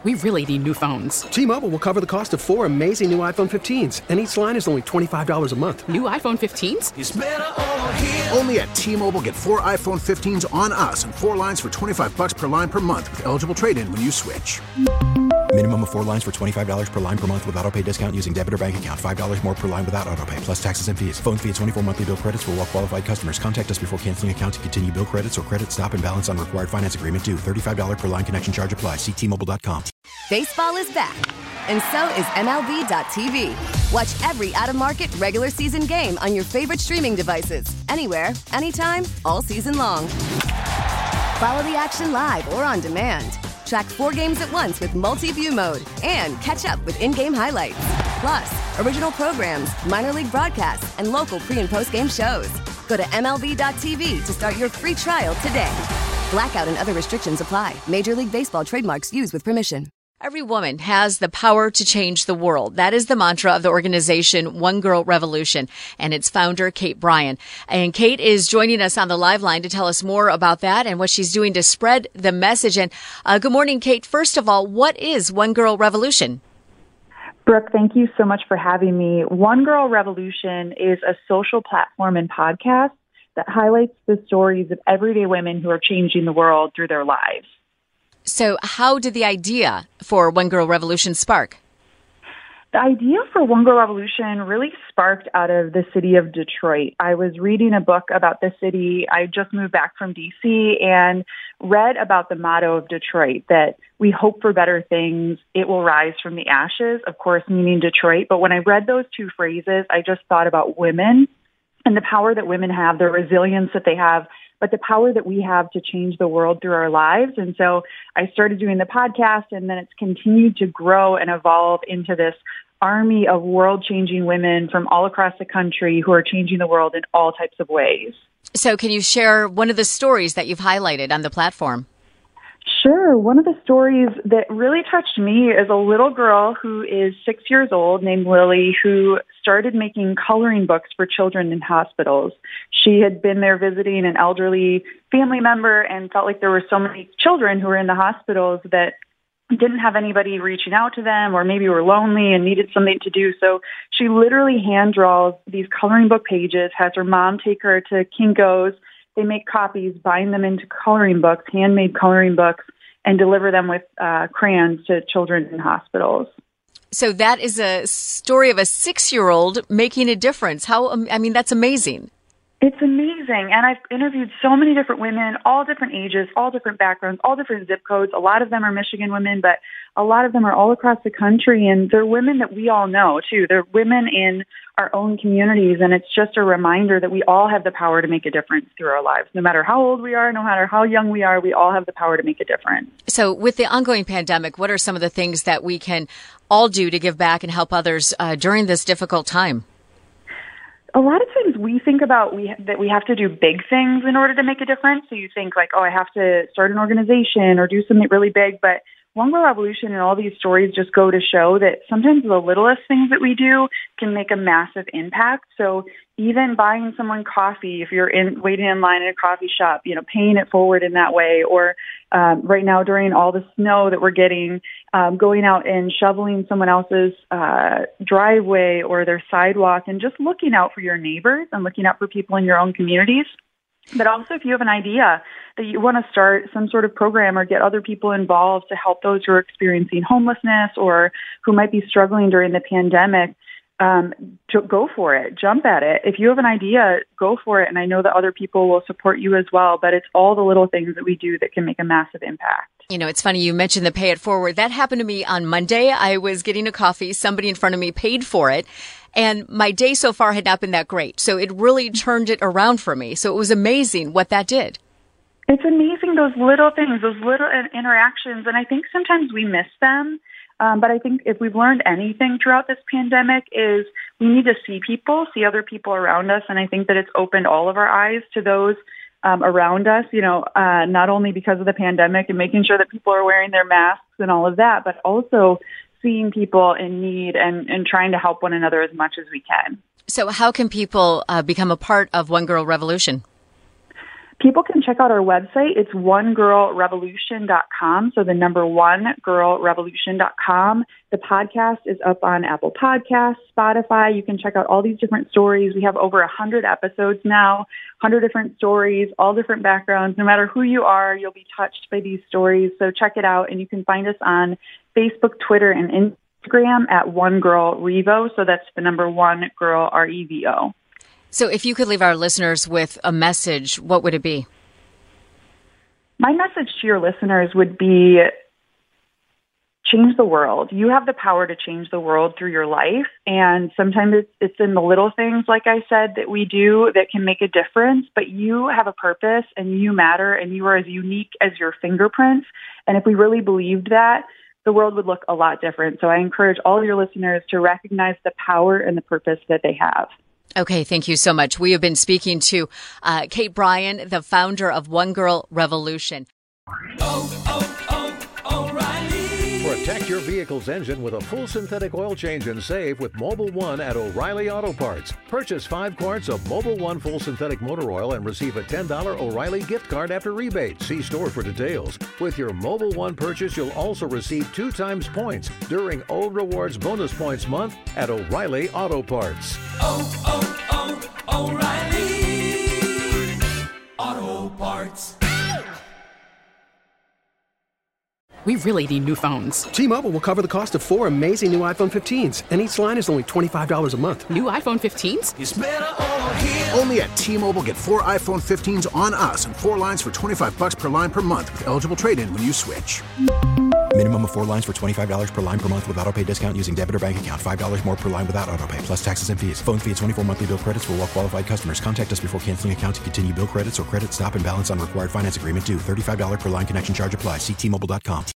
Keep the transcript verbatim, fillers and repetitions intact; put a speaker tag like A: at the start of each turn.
A: We really need new phones.
B: T-Mobile will cover the cost of four amazing new iPhone fifteens, and each line is only twenty-five dollars a month.
A: New iPhone fifteens?
C: It's better over here.
D: Only at T-Mobile, get four iPhone fifteens on us and four lines for twenty-five dollars per line per month with eligible trade-in when you switch.
E: Minimum of four lines for twenty-five dollars per line per month with autopay discount using debit or bank account. five dollars more per line without autopay, plus taxes and fees. Phone fee at twenty-four monthly bill credits for well-qualified customers. Contact us before canceling account to continue bill credits or credit stop and balance on required finance agreement due. thirty-five dollars per line connection charge applies. See T Mobile dot com.
F: Baseball is back, and so is M L B dot T V. Watch every out-of-market regular season game on your favorite streaming devices. Anywhere, anytime, all season long. Follow the action live or on demand. Track four games at once with multi-view mode and catch up with in-game highlights. Plus, original programs, minor league broadcasts, and local pre- and post-game shows. Go to M L B dot T V to start your free trial today. Blackout and other restrictions apply. Major League Baseball trademarks used with permission.
G: Every woman has the power to change the world. That is the mantra of the organization One Girl Revolution and its founder, Kate Bryan. And Kate is joining us on the live line to tell us more about that and what she's doing to spread the message. And uh, good morning, Kate. First of all, what is One Girl Revolution?
H: Brooke, thank you so much for having me. One Girl Revolution is a social platform and podcast that highlights the stories of everyday women who are changing the world through their lives.
G: So how did the idea for One Girl Revolution spark?
H: The idea for One Girl Revolution really sparked out of the city of Detroit. I was reading a book about the city. I just moved back from D C and read about the motto of Detroit, that we hope for better things, it will rise from the ashes, of course, meaning Detroit. But when I read those two phrases, I just thought about women and the power that women have, the resilience that they have, but the power that we have to change the world through our lives. And so I started doing the podcast, and then it's continued to grow and evolve into this army of world-changing women from all across the country who are changing the world in all types of ways.
G: So can you share one of the stories that you've highlighted on the platform?
H: Sure. One of the stories that really touched me is a little girl who is six years old named Lily, who started making coloring books for children in hospitals. She had been there visiting an elderly family member and felt like there were so many children who were in the hospitals that didn't have anybody reaching out to them, or maybe were lonely and needed something to do. So she literally hand draws these coloring book pages, has her mom take her to Kinko's. They make copies, bind them into coloring books, handmade coloring books, and deliver them with uh, crayons to children in hospitals.
G: So that is a story of a six-year-old making a difference. How, I mean, that's amazing.
H: It's amazing. And I've interviewed so many different women, all different ages, all different backgrounds, all different zip codes. A lot of them are Michigan women, but a lot of them are all across the country. And they're women that we all know, too. They're women in our own communities. And it's just a reminder that we all have the power to make a difference through our lives. No matter how old we are, no matter how young we are, we all have the power to make a difference.
G: So with the ongoing pandemic, what are some of the things that we can all do to give back and help others uh, during this difficult time?
H: A lot of times we think about we that we have to do big things in order to make a difference. So you think like, oh, I have to start an organization or do something really big. But One Girl Revolution and all these stories just go to show that sometimes the littlest things that we do can make a massive impact. So even buying someone coffee, if you're in waiting in line in a coffee shop, you know, paying it forward in that way, or um, right now during all the snow that we're getting, um, going out and shoveling someone else's uh, driveway or their sidewalk, and just looking out for your neighbors and looking out for people in your own communities. But also, if you have an idea that you want to start some sort of program or get other people involved to help those who are experiencing homelessness or who might be struggling during the pandemic, um, to go for it, jump at it. If you have an idea, go for it. And I know that other people will support you as well, but it's all the little things that we do that can make a massive impact.
G: You know, it's funny you mentioned the pay it forward. That happened to me on Monday. I was getting a coffee. Somebody in front of me paid for it. And my day so far had not been that great. So it really turned it around for me. So it was amazing what that did.
H: It's amazing, those little things, those little interactions. And I think sometimes we miss them. Um, but I think if we've learned anything throughout this pandemic is we need to see people, see other people around us. And I think that it's opened all of our eyes to those um, around us, you know, uh, not only because of the pandemic and making sure that people are wearing their masks and all of that, but also seeing people in need and, and trying to help one another as much as we can.
G: So how can people uh, become a part of One Girl Revolution?
H: People can check out our website. It's one girl revolution dot com. So the number one girl revolution dot com. The podcast is up on Apple Podcasts, Spotify. You can check out all these different stories. We have over one hundred episodes now, one hundred different stories, all different backgrounds. No matter who you are, you'll be touched by these stories. So check it out. And you can find us on Facebook, Twitter, and Instagram at One Girl Revo. So that's the number one girl, R E V O.
G: So if you could leave our listeners with a message, what would it be?
H: My message to your listeners would be change the world. You have the power to change the world through your life. And sometimes it's, it's in the little things, like I said, that we do that can make a difference. But you have a purpose and you matter and you are as unique as your fingerprints. And if we really believed that, the world would look a lot different. So I encourage all of your listeners to recognize the power and the purpose that they have.
G: Okay, thank you so much. We have been speaking to uh, Kate Bryan, the founder of One Girl Revolution.
C: Oh, oh, oh, O'Reilly. Protect your vehicle's engine with a full synthetic oil change and save with Mobil one at O'Reilly Auto Parts. Purchase five quarts of Mobil one full synthetic motor oil and receive a ten dollars O'Reilly gift card after rebate. See store for details. With your Mobil one purchase, you'll also receive two times points during O Rewards Bonus Points Month at O'Reilly Auto Parts. Oh, oh, oh, O'Reilly Auto Parts.
A: We really need new phones.
B: T-Mobile will cover the cost of four amazing new iPhone fifteens, and each line is only twenty-five dollars a month.
A: New iPhone fifteens?
C: It's better over here.
D: Only at T-Mobile, get four iPhone fifteens on us and four lines for twenty-five bucks per line per month with eligible trade-in when you switch.
E: Minimum of four lines for twenty-five dollars per line per month with autopay discount using debit or bank account. five dollars more per line without autopay, plus taxes and fees. Phone fee at twenty-four monthly bill credits for well-qualified customers. Contact us before canceling account to continue bill credits or credit stop and balance on required finance agreement due. thirty-five dollars per line connection charge applies. See T Mobile dot com.